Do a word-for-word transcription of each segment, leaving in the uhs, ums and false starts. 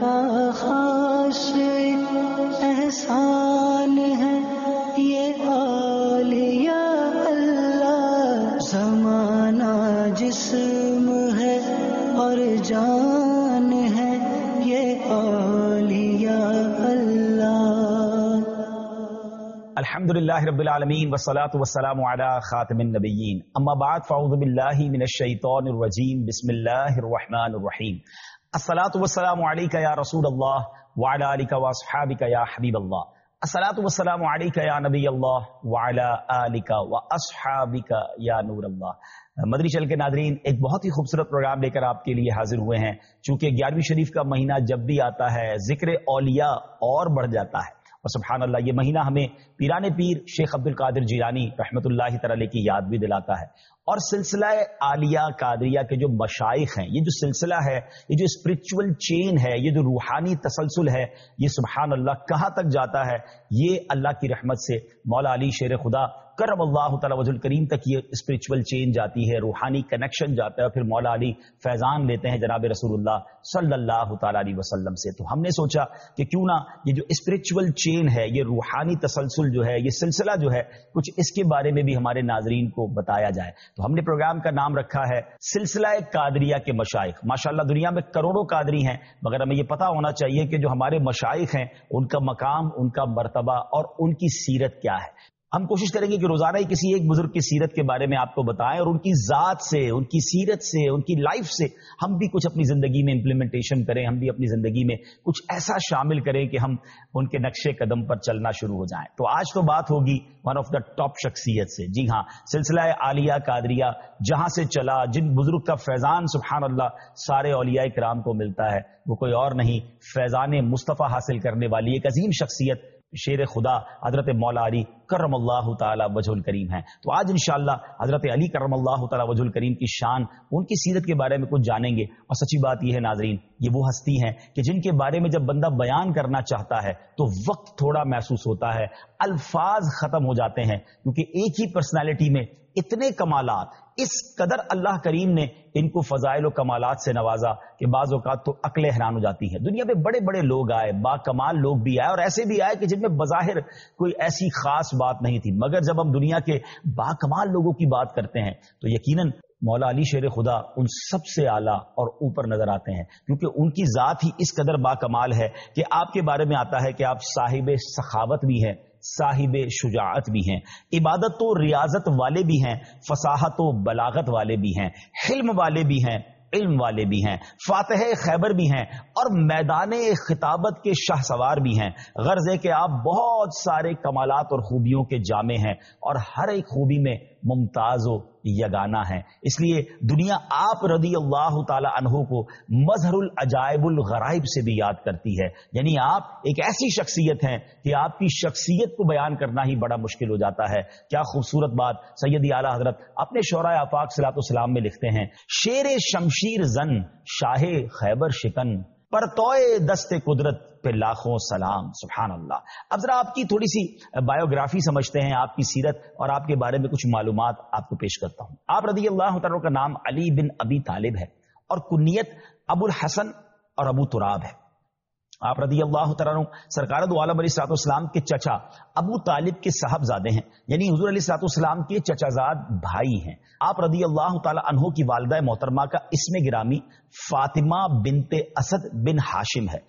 کا خاص احسان ہے یہ اولیاء اللہ. زمانہ جسم ہے اور جان ہے یہ اولیاء اللہ. الحمدللہ رب العالمین والصلاة والسلام علی خاتم النبیین. اما بعد فاعوذ باللہ من الشیطان الرجیم. بسم اللہ الرحمن الرحیم. الصلاة والسلام علیکہ یا رسول اللہ وعلی آلکہ واصحابکہ یا حبیب اللہ. الصلاة والسلام علیکہ یا نبی اللہ وعلی آلکہ واصحابکہ یا نور اللہ. مدنی چینل کے ناظرین، ایک بہت ہی خوبصورت پروگرام لے کر آپ کے لیے حاضر ہوئے ہیں. چونکہ گیارہویں شریف کا مہینہ جب بھی آتا ہے ذکر اولیاء اور بڑھ جاتا ہے، اور سبحان اللہ یہ مہینہ ہمیں پیران پیر شیخ عبد القادر جیلانی رحمۃ اللہ تعالی کی یاد بھی دلاتا ہے. اور سلسلہ عالیہ قادریہ کے جو مشائخ ہیں، یہ جو سلسلہ ہے، یہ جو اسپرچول چین ہے، یہ جو روحانی تسلسل ہے، یہ سبحان اللہ کہاں تک جاتا ہے. یہ اللہ کی رحمت سے مولا علی شیر خدا کرم اللہ تعالی وجہ الکریم تک یہ اسپرچول چین جاتی ہے، روحانی کنیکشن جاتا ہے، اور پھر مولا علی فیضان لیتے ہیں جناب رسول اللہ صلی اللہ تعالی علیہ وسلم سے. تو ہم نے سوچا کہ کیوں نہ یہ جو اسپرچول چین ہے، یہ روحانی تسلسل جو ہے، یہ سلسلہ جو ہے، کچھ اس کے بارے میں بھی ہمارے ناظرین کو بتایا جائے. تو ہم نے پروگرام کا نام رکھا ہے سلسلہ قادریہ کے مشائخ. ماشاءاللہ دنیا میں کروڑوں قادری ہیں، مگر ہمیں یہ پتا ہونا چاہیے کہ جو ہمارے مشائخ ہیں ان کا مقام، ان کا مرتبہ اور ان کی سیرت کیا ہے. ہم کوشش کریں گے کہ روزانہ ہی کسی ایک بزرگ کی سیرت کے بارے میں آپ کو بتائیں، اور ان کی ذات سے، ان کی سیرت سے، ان کی لائف سے ہم بھی کچھ اپنی زندگی میں امپلیمنٹیشن کریں، ہم بھی اپنی زندگی میں کچھ ایسا شامل کریں کہ ہم ان کے نقش قدم پر چلنا شروع ہو جائیں. تو آج تو بات ہوگی ون آف دا ٹاپ شخصیت سے. جی ہاں، سلسلہ عالیہ قادریہ جہاں سے چلا، جن بزرگ کا فیضان سبحان اللہ سارے اولیاء کرام کو ملتا ہے، وہ کوئی اور نہیں، فیضان مصطفیٰ حاصل کرنے والی ایک عظیم شخصیت شیر خدا حضرت مولا علی کرم اللہ تعالی وجہ الکریم ہیں. تو آج انشاءاللہ حضرت علی کرم اللہ تعالی وجہ الکریم کی شان، ان کی سیرت کے بارے میں کچھ جانیں گے. اور سچی بات یہ ہے ناظرین، یہ وہ ہستی ہیں کہ جن کے بارے میں جب بندہ بیان کرنا چاہتا ہے تو وقت تھوڑا محسوس ہوتا ہے، الفاظ ختم ہو جاتے ہیں، کیونکہ ایک ہی پرسنالٹی میں اتنے کمالات، اس قدر اللہ کریم نے ان کو فضائل و کمالات سے نوازا کہ بعض اوقات تو عقل حیران ہو جاتی ہے. دنیا میں بڑے بڑے لوگ آئے، با کمال لوگ بھی آئے، اور ایسے بھی آئے کہ جن میں بظاہر کوئی ایسی خاص بات نہیں تھی، مگر جب ہم دنیا کے با کمال لوگوں کی بات کرتے ہیں تو یقیناً مولا علی شیر خدا ان سب سے اعلیٰ اور اوپر نظر آتے ہیں، کیونکہ ان کی ذات ہی اس قدر با کمال ہے کہ آپ کے بارے میں آتا ہے کہ آپ صاحب سخاوت بھی ہیں، صاحب شجاعت بھی ہیں، عبادت و ریاضت والے بھی ہیں، فصاحت و بلاغت والے بھی ہیں، حلم والے بھی ہیں، علم والے بھی ہیں، فاتح خیبر بھی ہیں، اور میدان خطابت کے شاہ سوار بھی ہیں. غرض ہے کہ آپ بہت سارے کمالات اور خوبیوں کے جامع ہیں، اور ہر ایک خوبی میں ممتاز و یگانہ ہیں. اس لیے دنیا آپ رضی اللہ تعالی عنہ کو مظہر العجائب الغرائب سے بھی یاد کرتی ہے. یعنی آپ ایک ایسی شخصیت ہیں کہ آپ کی شخصیت کو بیان کرنا ہی بڑا مشکل ہو جاتا ہے. کیا خوبصورت بات سیدی اعلیٰ حضرت اپنے شعراء آفاق صلاۃ والسلام میں لکھتے ہیں: شیر شمشیر زن شاہ خیبر شکن، پر توئے دست قدرت پہ لاکھوں سلام. سبحان اللہ. اب ذرا آپ کی تھوڑی سی بایوگرافی سمجھتے ہیں، آپ کی سیرت اور آپ کے بارے میں کچھ معلومات آپ کو پیش کرتا ہوں. آپ رضی اللہ تعالیٰ کا نام علی بن ابی طالب ہے، اور کنیت ابو الحسن اور ابو تراب ہے. آپ رضی اللہ تعالیٰ سرکار دو عالم علیہ الصلوۃ والسلام کے چچا ابو طالب کے صاحبزادے ہیں، یعنی حضور علیہ الصلوۃ والسلام کے چچا زاد بھائی ہیں. آپ رضی اللہ تعالیٰ عنہ کی والدہ محترمہ کا اسم گرامی فاطمہ بنت اسد بن ہاشم ہے،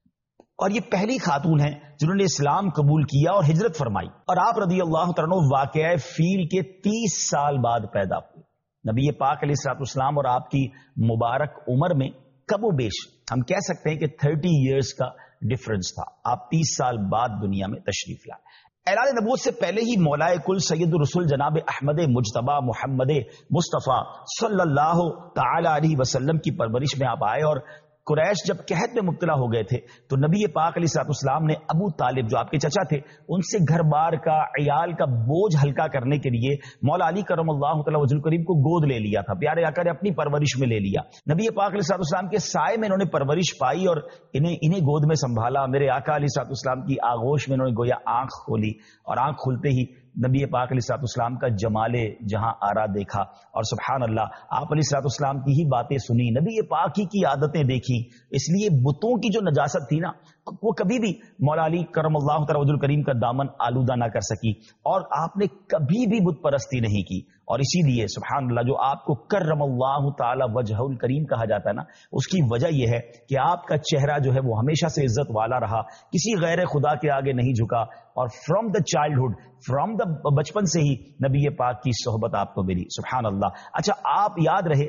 اور یہ پہلی خاتون ہیں جنہوں نے اسلام قبول کیا اور ہجرت فرمائی. اور آپ رضی اللہ تعالیٰ واقعہ فیل کے تیس سال بعد پیدا ہوئے. نبی پاک علیہ الصلوۃ والسلام اور آپ کی مبارک عمر میں کم و بیش ہم کہہ سکتے ہیں کہ تھرٹی ایئرز کا ڈفرنس تھا. آپ تیس سال بعد دنیا میں تشریف لائے. اعلان نبوت سے پہلے ہی مولائے کل سید الرسول جناب احمد مجتبی محمد مصطفیٰ صلی اللہ تعالی علیہ وسلم کی پرورش میں آپ آئے، اور قریش جب قحط میں مبتلا ہو گئے تھے تو نبی پاک علیہ الصلوۃ والسلام نے ابو طالب جو آپ کے چچا تھے ان سے گھر بار کا، عیال کا بوجھ ہلکا کرنے کے لیے مولا علی کرم اللہ تعالی وجہ الکریم کو گود لے لیا تھا. پیارے آقا نے اپنی پرورش میں لے لیا. نبی پاک علیہ الصلوۃ والسلام کے سائے میں انہوں نے پرورش پائی اور انہیں انہیں گود میں سنبھالا. میرے آقا علیہ الصلوۃ والسلام کی آغوش میں انہوں نے گویا آنکھ کھولی، اور آنکھ کھلتے ہی نبی پاک علیہ الصلوۃ والسلام کا جمال جہاں آرا دیکھا اور سبحان اللہ آپ علیہ الصلوۃ والسلام کی ہی باتیں سنی، نبی پاک ہی کی عادتیں دیکھی، اس لیے بتوں کی جو نجاست تھی نا وہ کبھی بھی مولا علی کرم اللہ تعالی وجہ الکریم کا دامن آلودہ نہ کر سکی، اور آپ نے کبھی بھی بت پرستی نہیں کی، اور اسی لیے سبحان اللہ جو آپ کو کرم اللہ تعالی وجہ الکریم کہا جاتا ہے نا، اس کی وجہ یہ ہے کہ آپ کا چہرہ جو ہے وہ ہمیشہ سے عزت والا رہا، کسی غیر خدا کے آگے نہیں جھکا، اور from the childhood from the بچپن سے ہی نبی پاک کی صحبت آپ کو ملی، سبحان اللہ۔ اچھا آپ یاد رہے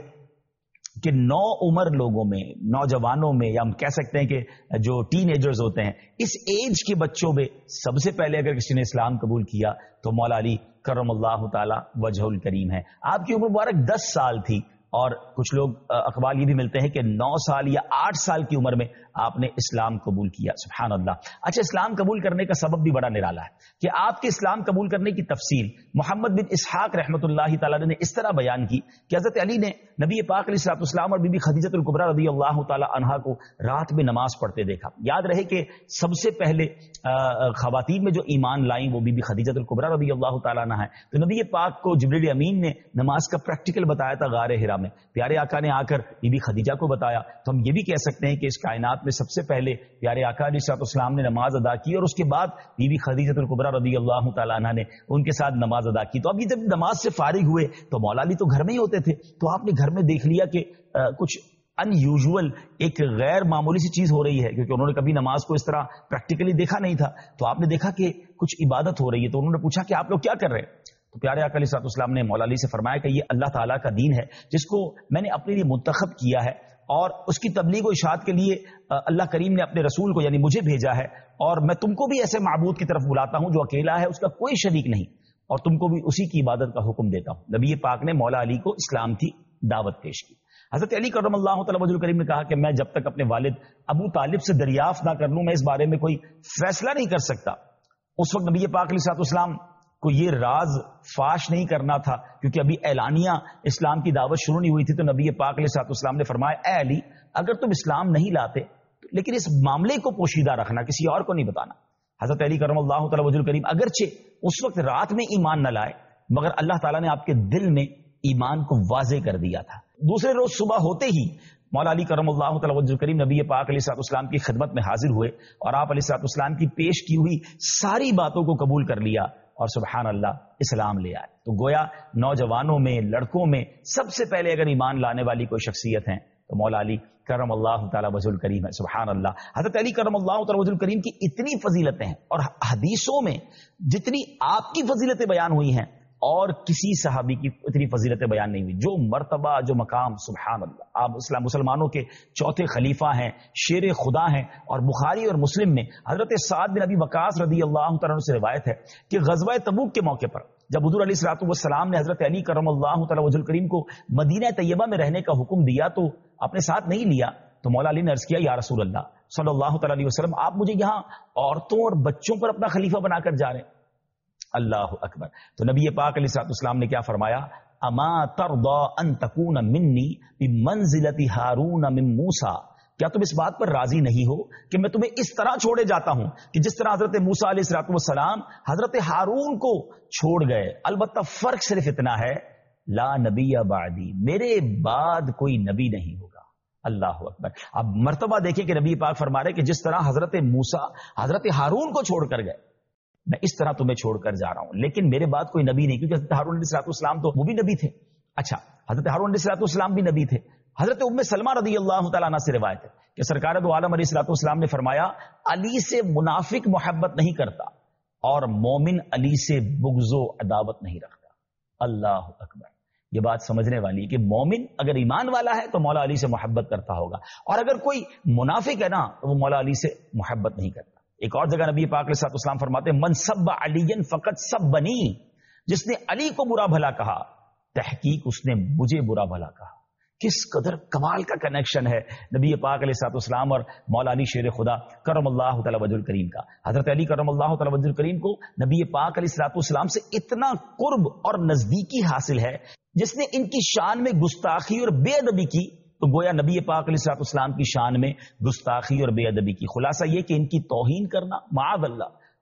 کہ نو عمر لوگوں میں، نوجوانوں میں، یا ہم کہہ سکتے ہیں کہ جو ٹین ایجرز ہوتے ہیں، اس ایج کے بچوں میں سب سے پہلے اگر کسی نے اسلام قبول کیا تو مولا علی کرم اللہ تعالی وجہ الکریم ہے۔ آپ کی عمر مبارک دس سال تھی، اور کچھ لوگ اقوال یہ بھی ملتے ہیں کہ نو سال یا آٹھ سال کی عمر میں آپ نے اسلام قبول کیا، سبحان اللہ۔ اچھا اسلام قبول کرنے کا سبب بھی بڑا نرالا ہے کہ آپ کے اسلام قبول کرنے کی تفصیل محمد بن اسحاق رحمۃ اللہ تعالی نے اس طرح بیان کی کہ حضرت علی نے نبی پاک علیہ الصلوۃ والسلام اور بی بی خدیجہ الکبریٰ رضی اللہ تعالی عنہا کو رات میں نماز پڑھتے دیکھا۔ یاد رہے کہ سب سے پہلے خواتین میں جو ایمان لائیں وہ بی بی خدیجہ الکبریٰ رضی اللہ تعالی عنہا ہے، تو نبی پاک کو جبریل امین نے نماز کا پریکٹیکل بتایا تھا غار حرا میں، پیارے آقا نے آ کر بی بی خدیجہ کو بتایا، تو ہم یہ بھی کہہ سکتے ہیں کہ اس کائنات میں سب سے پہلے پیارے آقا علیہ الصلوۃ والسلام نے نماز ادا کی، اور اس کے بعد بی بی خدیجہ الکبریٰ رضی اللہ تعالی عنہا نے ان کے ساتھ نماز ادا کی۔ تو اب یہ جب نماز سے فارغ ہوئے تو مولا علی تو گھر میں ہی ہوتے تھے، تو آپ نے گھر میں دیکھ لیا کہ کچھ ان یوزول ایک غیر معمولی سی چیز ہو رہی ہے، کیونکہ انہوں نے کبھی نماز کو اس طرح پریکٹیکلی دیکھا نہیں تھا، تو آپ نے دیکھا کہ کچھ عبادت ہو رہی ہے، تو انہوں نے پوچھا کہ آپ لوگ کیا کر رہے ہیں؟ تو پیارے آقا علیہ الصلوۃ والسلام نے مولا علی سے فرمایا کہ یہ اللہ تعالیٰ کا دین ہے جس کو میں نے اپنے لیے منتخب کیا ہے، اور اس کی تبلیغ و اشاعت کے لیے اللہ کریم نے اپنے رسول کو یعنی مجھے بھیجا ہے، اور میں تم کو بھی ایسے معبود کی طرف بلاتا ہوں جو اکیلا ہے، اس کا کوئی شریک نہیں، اور تم کو بھی اسی کی عبادت کا حکم دیتا ہوں۔ نبی پاک نے مولا علی کو اسلام کی دعوت پیش کی۔ حضرت علی کرم اللہ تعالی وجہ الکریم نے کہا کہ میں جب تک اپنے والد ابو طالب سے دریافت نہ کر لوں میں اس بارے میں کوئی فیصلہ نہیں کر سکتا۔ اس وقت نبی پاک علیہ الصلوۃ والسلام کو یہ راز فاش نہیں کرنا تھا، کیونکہ ابھی اعلانیہ اسلام کی دعوت شروع نہیں ہوئی تھی، تو نبی پاک علیہ الصلوۃ والسلام نے فرمایا اے علی اگر تم اسلام نہیں لاتے لیکن اس معاملے کو پوشیدہ رکھنا، کسی اور کو نہیں بتانا۔ حضرت علی کرم اللہ تعالی وجہ الکریم اگرچہ اس وقت رات میں ایمان نہ لائے، مگر اللہ تعالیٰ نے آپ کے دل میں ایمان کو واضح کر دیا تھا۔ دوسرے روز صبح ہوتے ہی مولا علی کرم اللہ تعالی وجہ الکریم نبی پاک علیہ الصلوۃ والسلام کی خدمت میں حاضر ہوئے، اور آپ علیہ الصلوۃ والسلام کی پیش کی ہوئی ساری باتوں کو قبول کر لیا، اور سبحان اللہ اسلام لے آئے۔ تو گویا نوجوانوں میں، لڑکوں میں سب سے پہلے اگر ایمان لانے والی کوئی شخصیت ہیں تو مولا علی کرم اللہ تعالی وجہ الکریم ہے، سبحان اللہ۔ حضرت علی کرم اللہ تعالی وجہ الکریم کی اتنی فضیلتیں ہیں، اور حدیثوں میں جتنی آپ کی فضیلتیں بیان ہوئی ہیں اور کسی صحابی کی اتنی فضیلتیں بیان نہیں ہوئی، جو مرتبہ جو مقام، سبحان اللہ۔ آپ اسلام مسلمانوں کے چوتھے خلیفہ ہیں، شیر خدا ہیں، اور بخاری اور مسلم میں حضرت سعد بن ابی وقاص رضی اللہ تعالیٰ عنہ سے روایت ہے کہ غزوہ تبوک کے موقع پر جب حضور علیہ الصلوۃ والسلام نے حضرت علی کرم اللہ تعالی وجہ الکریم کو مدینہ طیبہ میں رہنے کا حکم دیا تو اپنے ساتھ نہیں لیا، تو مولا علی نے عرض کیا یا رسول اللہ صلی اللہ تعالی علیہ وسلم آپ مجھے یہاں عورتوں اور بچوں پر اپنا خلیفہ بنا کر جا رہے ہیں؟ اللہ اکبر۔ تو نبی پاک علیہ الصلوۃ والسلام نے کیا فرمایا؟ اما ترضى ان تكون مني بمنزلة هارون من موسى، کیا تم اس بات پر راضی نہیں ہو کہ میں تمہیں اس طرح چھوڑے جاتا ہوں کہ جس طرح حضرت موسیٰ علیہ الصلوۃ والسلام حضرت ہارون کو چھوڑ گئے، البتہ فرق صرف اتنا ہے لا نبی بعدی، میرے بعد کوئی نبی نہیں ہوگا۔ اللہ اکبر۔ اب مرتبہ دیکھیں کہ نبی پاک فرما رہے کہ جس طرح حضرت موسیٰ حضرت ہارون کو چھوڑ کر گئے، میں اس طرح تمہیں چھوڑ کر جا رہا ہوں، لیکن میرے بعد کوئی نبی نہیں، کیونکہ حضرت ہارون علیہ الصلوۃ والسلام تو وہ بھی نبی تھے۔ اچھا حضرت ہارون علیہ الصلوۃ والسلام بھی نبی تھے۔ حضرت ام سلمہ رضی اللہ تعالیٰ عنہ سے روایت ہے کہ سرکار دو عالم علیہ الصلوۃ والسلام نے فرمایا علی سے منافق محبت نہیں کرتا اور مومن علی سے بغض و عداوت نہیں رکھتا۔ اللہ اکبر۔ یہ بات سمجھنے والی ہے کہ مومن اگر ایمان والا ہے تو مولا علی سے محبت کرتا ہوگا، اور اگر کوئی منافق ہے نا تو وہ مولا علی سے محبت نہیں کرتا۔ ایک اور جگہ نبی پاک علیہ الصلوۃ والسلام فرماتے ہیں من سب علی فقط سبنی، جس نے علی کو برا بھلا کہا تحقیق اس نے مجھے برا بھلا کہا۔ کس قدر کمال کا کنیکشن ہے نبی پاک علیہ الصلوۃ والسلام اور مولا علی شیر خدا کرم اللہ تعالی وجہ الکریم کا۔ حضرت علی کرم اللہ تعالی وجہ الکریم کو نبی پاک علیہ الصلوۃ والسلام سے اتنا قرب اور نزدیکی حاصل ہے، جس نے ان کی شان میں گستاخی اور بے ادبی کی تو گویا نبی پاک علیہ الصلوۃ والسلام کی شان میں گستاخی اور بے ادبی کی۔ خلاصہ یہ کہ ان کی توہین کرنا معاذ اللہ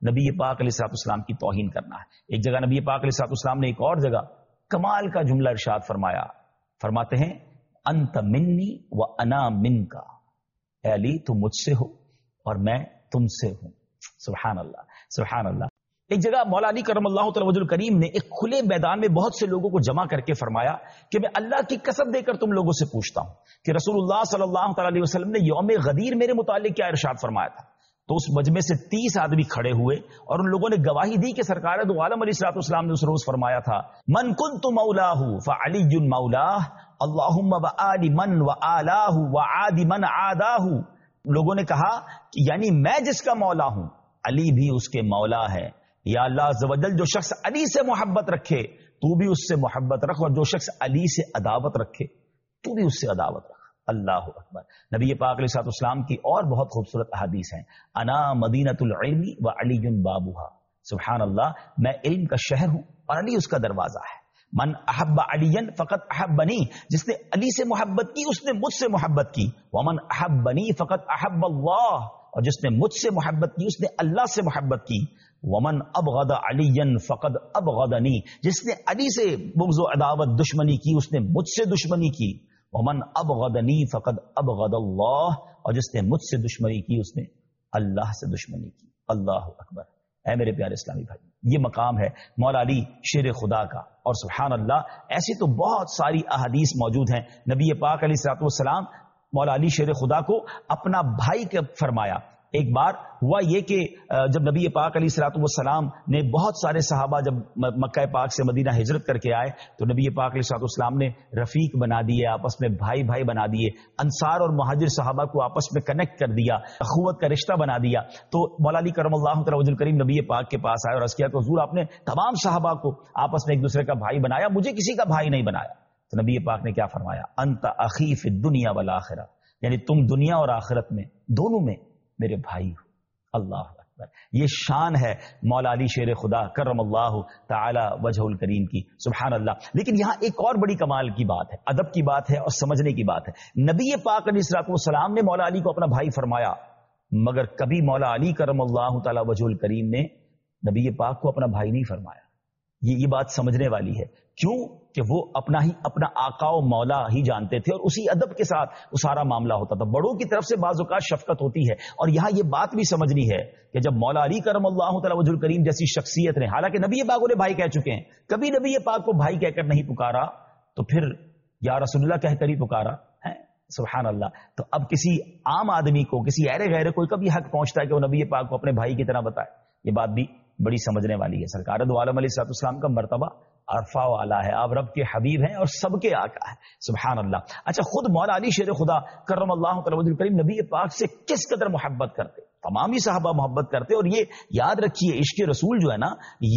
نبی پاک علیہ الصلوۃ والسلام کی توہین کرنا ہے. ایک جگہ نبی پاک علیہ الصلوۃ والسلام نے ایک اور جگہ کمال کا جملہ ارشاد فرمایا. فرماتے ہیں انت منی و انا منکا، اے علی تم مجھ سے ہو اور میں تم سے ہوں. سبحان اللہ سبحان اللہ. ایک جگہ مولا علی کرم اللہ تعالی وجہ الکریم نے ایک کھلے میدان میں بہت سے لوگوں کو جمع کر کے فرمایا کہ میں اللہ کی قسم دے کر تم لوگوں سے پوچھتا ہوں کہ رسول اللہ صلی اللہ تعالی علیہ وسلم نے یوم غدیر میرے متعلق کیا ارشاد فرمایا تھا. تو اس مجمع سے تیس آدمی کھڑے ہوئے اور ان لوگوں نے گواہی دی کہ سرکار دو عالم علیہ الصلوۃ والسلام نے اس روز فرمایا تھا من کنت مولاہ فعلی مولاہ اللہم وآل من وآلاہ وعاد من عاداہ. لوگوں نے کہا کہ یعنی میں جس کا مولا ہوں علی بھی اس کے مولا ہے. یا اللہ عز و جل جو شخص علی سے محبت رکھے تو بھی اس سے محبت رکھ، اور جو شخص علی سے عداوت رکھے تو بھی اس سے عداوت رکھ. اللہ اکبر. نبی پاک علیہ الصلوۃ والسلام کی اور بہت خوبصورت احادیث ہیں. انا مدینۃ العلم و علی بابھا. سبحان اللہ، میں علم کا شہر ہوں اور علی اس کا دروازہ ہے. من احب علی فقط احبنی، جس نے علی سے محبت کی اس نے مجھ سے محبت کی. ومن احبنی فقط احب اللہ، اور جس نے مجھ سے محبت کی اس نے اللہ سے محبت کی. ومن ابغض علی فقد ابغضنی، جس نے علی سے بغض و عداوت دشمنی کی اس نے مجھ سے دشمنی کی. ومن ابغضنی فقد ابغض اللہ، اور جس نے مجھ سے دشمنی کی اس نے اللہ سے دشمنی کی. اللہ اکبر. اے میرے پیارے اسلامی بھائی، یہ مقام ہے مولا علی شیر خدا کا. اور سبحان اللہ ایسی تو بہت ساری احادیث موجود ہیں. نبی پاک علیہ الصلوۃ والسلام مولا علی شیر خدا کو اپنا بھائی کے فرمایا. ایک بار ہوا یہ کہ جب نبی پاک علیہ الصلوۃ والسلام نے بہت سارے صحابہ جب مکہ پاک سے مدینہ ہجرت کر کے آئے تو نبی پاک علیہ الصلوۃ والسلام نے رفیق بنا دیے، آپس میں بھائی بھائی بنا دیے. انصار اور مہاجر صحابہ کو آپس میں کنیکٹ کر دیا، اخوت کا رشتہ بنا دیا. تو مولا علی کرم اللہ تعالی وجہ الکریم نبی پاک کے پاس آئے اور عرض کیا کہ حضور آپ نے تمام صحابہ کو آپس میں ایک دوسرے کا بھائی بنایا، مجھے کسی کا بھائی نہیں بنایا. تو نبی پاک نے کیا فرمایا؟ انت اخی فی الدنیا والآخرہ، یعنی تم دنیا اور آخرت میں دونوں میں میرے بھائی ہو. اللہ اکبر. یہ شان ہے مولا علی شیر خدا کرم اللہ تعالی وجہ الکریم کی. سبحان اللہ. لیکن یہاں ایک اور بڑی کمال کی بات ہے، ادب کی بات ہے اور سمجھنے کی بات ہے. نبی پاک علیہ الصلوۃ والسلام نے مولا علی کو اپنا بھائی فرمایا، مگر کبھی مولا علی کرم اللہ تعالی وجہ الکریم نے نبی پاک کو اپنا بھائی نہیں فرمایا. یہ یہ بات سمجھنے والی ہے. کیوں؟ کہ وہ اپنا ہی اپنا آقا و مولا ہی جانتے تھے اور اسی ادب کے ساتھ وہ سارا معاملہ ہوتا تھا. بڑوں کی طرف سے بعض اوقات شفقت ہوتی ہے. اور یہاں یہ بات بھی سمجھنی ہے کہ جب مولا علی کرم اللہ تعالی وجہ الکریم جیسی شخصیت نے، حالانکہ نبی پاک انہیں بھائی کہہ چکے ہیں، کبھی نبی پاک کو بھائی کہہ کر نہیں پکارا تو پھر یا رسول اللہ کہہ کر ہی پکارا ہے. سبحان اللہ. تو اب کسی عام آدمی کو، کسی ایرے غیرے کوئی کبھی حق پہنچتا ہے کہ وہ نبی پاک کو اپنے بھائی کی طرح بتائے؟ یہ بات بھی بڑی سمجھنے والی ہے. سرکار دو عالم علیہ الصلوۃ والسلام کا مرتبہ عرفہ والا ہے. آپ رب کے حبیب ہیں اور سب کے آقا ہے. سبحان اللہ. اچھا، خود مولا علی شیر خدا کرم اللہ تعالی وجہ الکریم نبی پاک سے کس قدر محبت کرتے، تمام ہی صحابہ محبت کرتے. اور یہ یاد رکھیے عشق رسول جو ہے نا،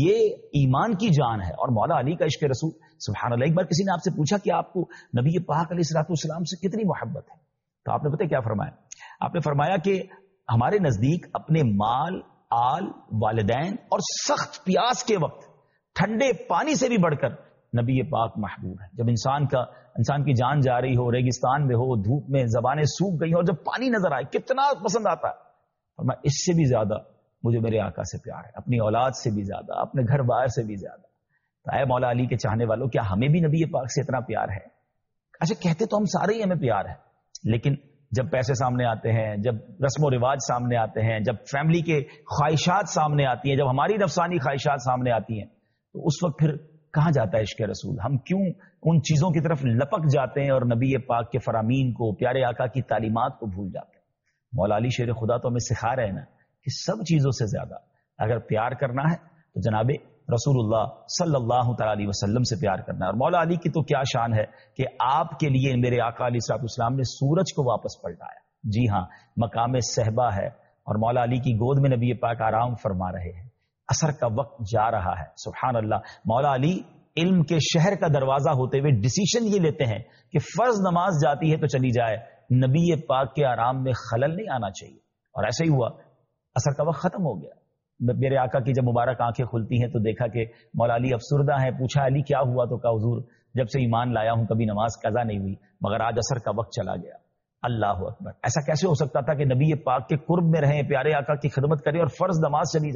یہ ایمان کی جان ہے. اور مولا علی کا عشق رسول، سبحان اللہ. ایک بار کسی نے آپ سے پوچھا کہ آپ کو نبی پاک علیہ الصلوۃ والسلام سے کتنی محبت ہے، تو آپ نے پتہ کیا فرمایا؟ آپ نے فرمایا کہ ہمارے نزدیک اپنے مال، آل، والدین اور سخت پیاس کے وقت ٹھنڈے پانی سے بھی بڑھ کر نبی پاک محبوب ہے. جب انسان کا انسان کی جان جا رہی ہو، ریگستان میں ہو، دھوپ میں زبانیں سوکھ گئی ہوں، اور جب پانی نظر آئے کتنا پسند آتا ہے. اور میں اس سے بھی زیادہ مجھے میرے آقا سے پیار ہے، اپنی اولاد سے بھی زیادہ، اپنے گھر بار سے بھی زیادہ. تو اے مولا علی کے چاہنے والوں، کیا ہمیں بھی نبی پاک سے اتنا پیار ہے؟ اچھا، کہتے تو ہم سارے ہی ہمیں پیار ہے، لیکن جب پیسے سامنے آتے ہیں، جب رسم و رواج سامنے آتے ہیں، جب فیملی کے خواہشات سامنے آتی ہیں، جب ہماری نفسانی خواہشات سامنے آتی ہیں، تو اس وقت پھر کہاں جاتا ہے عشق رسول؟ ہم کیوں ان چیزوں کی طرف لپک جاتے ہیں اور نبی پاک کے فرامین کو، پیارے آقا کی تعلیمات کو بھول جاتے ہیں؟ مولا علی شیر خدا تو ہمیں سکھا رہے ہیں نا کہ سب چیزوں سے زیادہ اگر پیار کرنا ہے تو جناب رسول اللہ صلی اللہ تعالی علیہ وسلم سے پیار کرنا ہے. اور مولا علی کی تو کیا شان ہے کہ آپ کے لیے میرے آقا علیہ الصلوۃ والسلام نے سورج کو واپس پلٹایا. جی ہاں، مقام صحبہ ہے اور مولا علی کی گود میں نبی پاک آرام فرما رہے ہیں. عصر کا وقت جا رہا ہے. سبحان اللہ. مولا علی علم کے شہر کا دروازہ ہوتے ہوئے ڈیسیشن یہ لیتے ہیں کہ فرض نماز جاتی ہے تو چلی جائے، نبی پاک کے آرام میں خلل نہیں آنا چاہیے. اور ایسا ہی ہوا، عصر کا وقت ختم ہو گیا. میرے آقا کی جب مبارک آنکھیں کھلتی ہیں تو دیکھا کہ مولا علی افسردہ ہیں. پوچھا علی کیا ہوا؟ تو کہا حضور جب سے ایمان لایا ہوں کبھی نماز قضا نہیں ہوئی، مگر آج عصر کا وقت چلا گیا. اللہ اکبر. ایسا کیسے ہو سکتا تھا کہ نبی پاک کے قرب میں رہیں، پیارے آقا کی خدمت کریں اور فرض نماز چلی جائے؟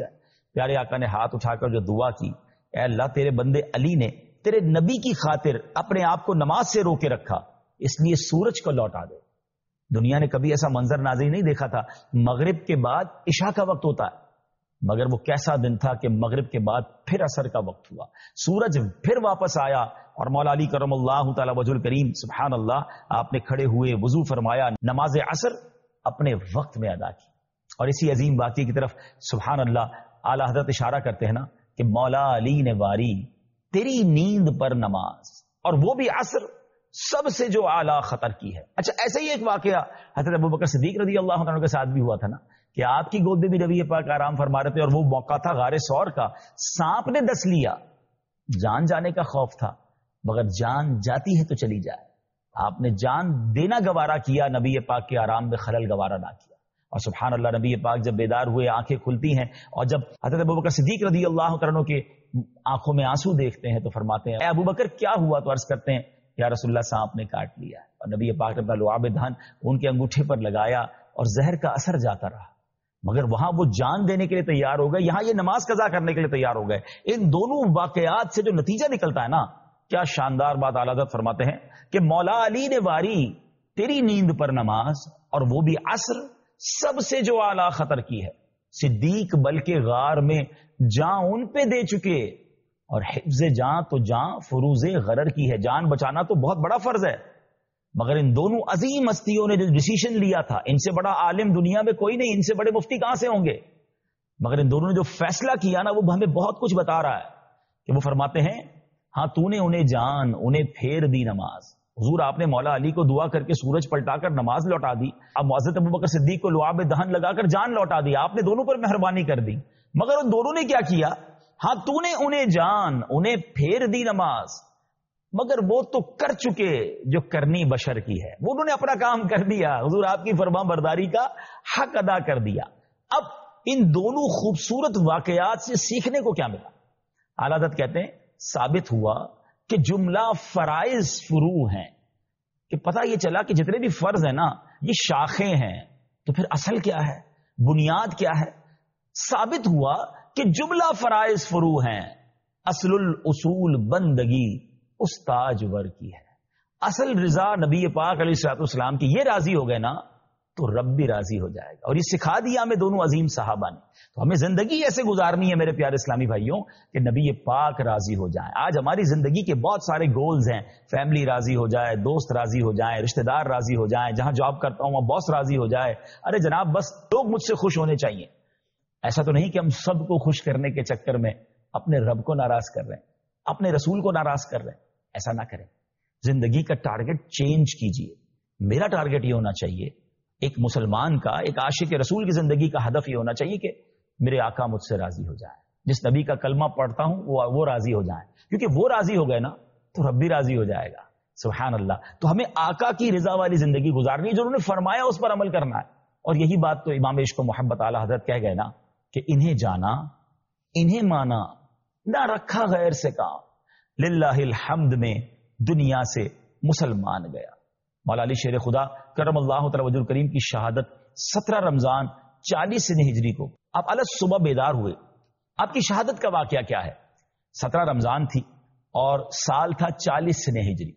پیارے آقا نے ہاتھ اٹھا کر جو دعا کی، اے اللہ تیرے بندے علی نے تیرے نبی کی خاطر اپنے آپ کو نماز سے روکے رکھا، اس لیے سورج کو لوٹا دے۔ دنیا نے کبھی ایسا منظر ناظرین نہیں دیکھا تھا، مغرب کے بعد عشاء کا وقت ہوتا ہے، مگر وہ کیسا دن تھا کہ مغرب کے بعد پھر عصر کا وقت ہوا، سورج پھر واپس آیا، اور مولا علی کرم اللہ تعالی وجہ الکریم سبحان اللہ آپ نے کھڑے ہوئے وضو فرمایا، نماز عصر اپنے وقت میں ادا کی۔ اور اسی عظیم واقعے کی طرف سبحان اللہ اعلی حضرت اشارہ کرتے ہیں نا کہ مولا علی نے واری تیری نیند پر نماز، اور وہ بھی عصر سب سے جو اعلیٰ خطر کی ہے۔ اچھا ایسا ہی ایک واقعہ حضرت ابوبکر صدیق رضی اللہ عنہ کے ساتھ بھی ہوا تھا نا، کہ آپ کی گود میں بھی نبی پاک آرام فرما رہے تھے، اور وہ موقع تھا غار ثور کا، سانپ نے ڈس لیا، جان جانے کا خوف تھا، مگر جان جاتی ہے تو چلی جائے، آپ نے جان دینا گوارا کیا، نبی پاک کے آرام میں خلل گوارا نہ کیا۔ اور سبحان اللہ نبی پاک جب بیدار ہوئے آنکھیں کھلتی ہیں، اور جب حضرت ابوبکر صدیق رضی اللہ عنہ کے آنکھوں میں آنسو دیکھتے ہیں تو فرماتے ہیں اے ابوبکر کیا ہوا؟ تو عرض کرتے ہیں یا رسول اللہ سانپ نے کاٹ لیا، اور نبی پاک نے اپنا لعاب دہن ان کے انگوٹھے پر لگایا اور زہر کا اثر جاتا رہا، مگر وہاں وہ جان دینے کے لیے تیار ہو گئے، یہاں یہ نماز قضا کرنے کے لیے تیار ہو گئے۔ ان دونوں واقعات سے جو نتیجہ نکلتا ہے نا، کیا شاندار بات اعلیٰ حضرت فرماتے ہیں کہ مولا علی نے واری تیری نیند پر نماز، اور وہ بھی عصر سب سے جو اعلیٰ خطر کی ہے۔ صدیق بلکہ غار میں جان ان پہ دے چکے، اور حفظ جان تو جان فروز غرر کی ہے، جان بچانا تو بہت بڑا فرض ہے، مگر ان دونوں عظیم ہستیوں نے جو ڈیسیشن لیا تھا، ان سے بڑا عالم دنیا میں کوئی نہیں، ان سے بڑے مفتی کہاں سے ہوں گے، مگر ان دونوں نے جو فیصلہ کیا نا وہ ہمیں بہت کچھ بتا رہا ہے، کہ وہ فرماتے ہیں ہاں تو نے انہیں جان، انہیں پھیر دی نماز۔ حضور آپ نے مولا علی کو دعا کر کے سورج پلٹا کر نماز لوٹا دی، اب معزز ابوبکر صدیق کو لعاب دہن لگا کر جان لوٹا دی، آپ نے دونوں پر مہربانی کر دی، مگر ان دونوں نے کیا کیا؟ ہاں تو نے انہیں جان، انہیں پھیر دی نماز، مگر وہ تو کر چکے جو کرنی بشر کی ہے، وہ انہوں نے اپنا کام کر دیا، حضور آپ کی فرما برداری کا حق ادا کر دیا۔ اب ان دونوں خوبصورت واقعات سے سیکھنے کو کیا ملا؟ اعلیٰ حضرت کہتے ہیں ثابت ہوا کہ جملہ فرائض فروع ہیں، کہ پتہ یہ چلا کہ جتنے بھی فرض ہیں نا یہ شاخیں ہیں، تو پھر اصل کیا ہے، بنیاد کیا ہے؟ ثابت ہوا کہ جملہ فرائض فروع ہیں، اصل الاصول بندگی استاج ور کی ہے، اصل رضا نبی پاک علیہ الصلوۃ والسلام کی، یہ راضی ہو گئے نا تو رب بھی راضی ہو جائے گا، اور یہ سکھا دیا ہمیں دونوں عظیم صحابہ نے۔ تو ہمیں زندگی ایسے گزارنی ہے میرے پیارے اسلامی بھائیوں کہ نبی پاک راضی ہو جائیں۔ آج ہماری زندگی کے بہت سارے گولز ہیں، فیملی راضی ہو جائے، دوست راضی ہو جائیں، رشتہ دار راضی ہو جائیں، جہاں جاب کرتا ہوں وہاں باس راضی ہو جائے، ارے جناب بس لوگ مجھ سے خوش ہونے چاہیے۔ ایسا تو نہیں کہ ہم سب کو خوش کرنے کے چکر میں اپنے رب کو ناراض کر رہے ہیں، اپنے رسول کو ناراض کر رہے ہیں، ایسا نہ کریں۔ زندگی کا ٹارگٹ چینج کیجئے۔ میرا ٹارگٹ یہ ہونا چاہیے، ایک مسلمان کا، ایک عاشق رسول کی زندگی کا ہدف یہ ہونا چاہیے کہ میرے آقا مجھ سے راضی ہو جائے، جس نبی کا کلمہ پڑھتا ہوں وہ وہ راضی ہو جائیں، کیونکہ وہ راضی ہو گئے نا تو رب بھی راضی ہو جائے گا۔ سبحان اللہ۔ تو ہمیں آقا کی رضا والی زندگی گزارنی ہے، جو انہوں نے فرمایا اس پر عمل کرنا ہے، اور یہی بات تو امام عشق و محبت اعلی حضرت کہہ گئے نا کہ انہیں جانا، انہیں مانا، نہ رکھا غیر سے کام، للہ الحمد میں دنیا سے مسلمان گیا۔ مولا علی شیر خدا کرم اللہ تعالی وجہ الکریم کی شہادت سترہ رمضان چالیس سن ہجری کو آپ الگ صبح بیدار ہوئے۔ آپ کی شہادت کا واقعہ کیا ہے؟ سترہ رمضان تھی اور سال تھا چالیس سن ہجری۔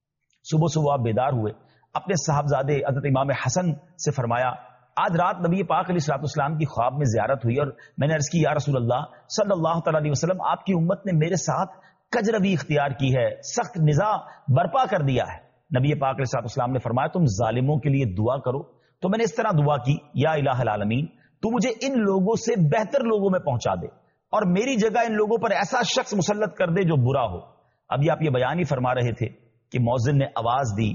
صبح صبح آپ بیدار ہوئے، اپنے صاحبزادے حضرت امام حسن سے فرمایا آج رات نبی پاک علیہ الصلوۃ والسلام کی خواب میں زیارت ہوئی، اور میں نے عرض کی یا رسول اللہ صلی اللہ تعالی علیہ وسلم آپ کی امت نے میرے ساتھ کجروی اختیار کی ہے، سخت نزاع برپا کر دیا ہے۔ نبی پاک علیہ الصلوۃ والسلام نے فرمایا تم ظالموں کے لیے دعا کرو، تو میں نے اس طرح دعا کی یا الہ العالمین تو مجھے ان لوگوں سے بہتر لوگوں میں پہنچا دے، اور میری جگہ ان لوگوں پر ایسا شخص مسلط کر دے جو برا ہو۔ ابھی آپ یہ بیان ہی فرما رہے تھے کہ مؤذن نے آواز دی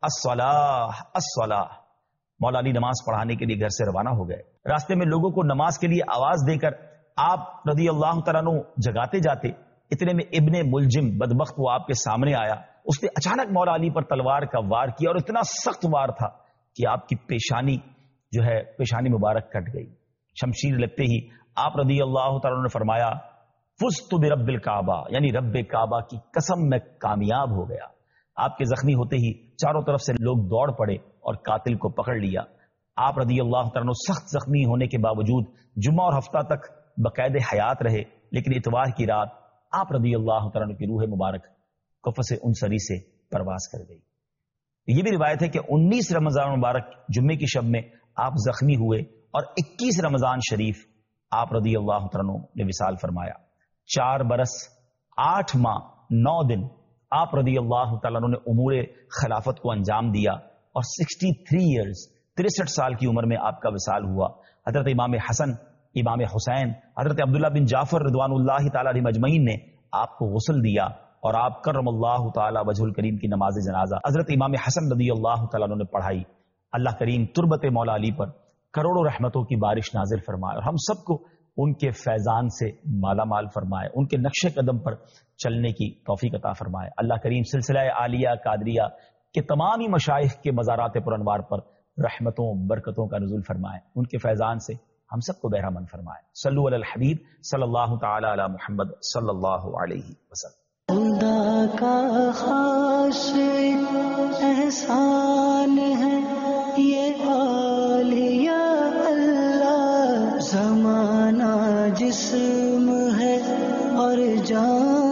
الصلاۃ الصلاۃ، مولا علی نماز پڑھانے کے لیے گھر سے روانہ ہو گئے۔ راستے میں لوگوں کو نماز کے لیے آواز دے کر آپ رضی اللہ تعالیٰ عنہ جگاتے جاتے، اتنے میں ابن ملجم بدبخت وہ آپ کے سامنے آیا، اس نے اچانک مولا علی پر تلوار کا وار کیا، اور اتنا سخت وار تھا کہ آپ کی پیشانی جو ہے پیشانی مبارک کٹ گئی۔ شمشیر لگتے ہی آپ رضی اللہ تعالیٰ نے فرمایا فزت برب الکعبہ، یعنی رب کعبہ کی قسم میں کامیاب ہو گیا۔ آپ کے زخمی ہوتے ہی چاروں طرف سے لوگ دوڑ پڑے اور قاتل کو پکڑ لیا۔ آپ رضی اللہ تعالیٰ سخت زخمی ہونے کے باوجود جمعہ اور ہفتہ تک بقید حیات رہے، لیکن اتوار کی رات آپ رضی اللہ تعالیٰ عنہ کی روح مبارک قفس انصری سے پرواز کر گئی۔ یہ بھی روایت ہے کہ انیس رمضان مبارک جمعے کی شب میں آپ زخمی ہوئے اور اکیس رمضان شریف آپ رضی اللہ تعالیٰ عنہ نے وصال فرمایا۔ چار برس آٹھ ماہ نو دن آپ رضی اللہ تعالیٰ عنہ نے امور خلافت کو انجام دیا اور سکسٹی تھری ایئرز تریسٹھ سال کی عمر میں آپ کا وصال ہوا۔ حضرت امام حسن، امام حسین، حضرت عبداللہ بن جعفر رضوان اللہ تعالیٰ علیہ مجمعین نے آپ کو غسل دیا اور آپ کرم اللہ تعالیٰ وجہ الکریم کی نماز جنازہ حضرت امام حسن رضی اللہ تعالیٰ عنہ نے پڑھائی۔ اللہ کریم تربت مولا علی پر کروڑوں رحمتوں کی بارش نازل فرمائے اور ہم سب کو ان کے فیضان سے مالا مال فرمائے، ان کے نقش قدم پر چلنے کی توفیق عطا فرمائے۔ اللہ کریم سلسلہ عالیہ قادریہ کے تمام ہی مشائخ کے مزارات پر انوار پر رحمتوں برکتوں کا نزول فرمائے، ان کے فیضان سے ہم سب کو بہرہ مند فرمائے۔ صلو علی الحبیب صلی اللہ تعالی علی محمد صلی اللہ علیہ وسلم۔ خدا کا خاص احسان ہے یہ اولیاء اللہ، زمانہ جسم ہے اور جان